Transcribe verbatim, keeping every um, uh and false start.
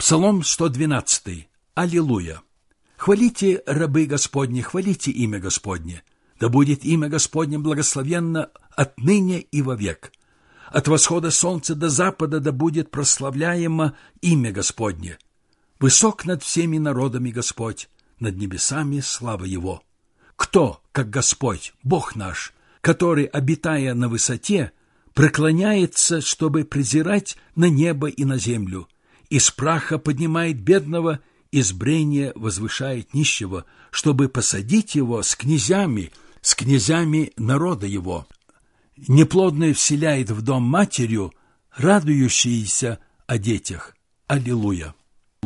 Псалом сто двенадцатый. Аллилуйя! Хвалите, рабы Господни, хвалите имя Господне. Да будет имя Господне благословенно отныне и вовек. От восхода солнца до запада да будет прославляемо имя Господне. Высок над всеми народами Господь, над небесами слава Его. Кто, как Господь, Бог наш, который, обитая на высоте, преклоняется, чтобы презирать на небо и на землю, из праха поднимает бедного, из брения возвышает нищего, чтобы посадить его с князями, с князями народа его. Неплодное вселяет в дом матерью, радующейся о детях. Аллилуйя!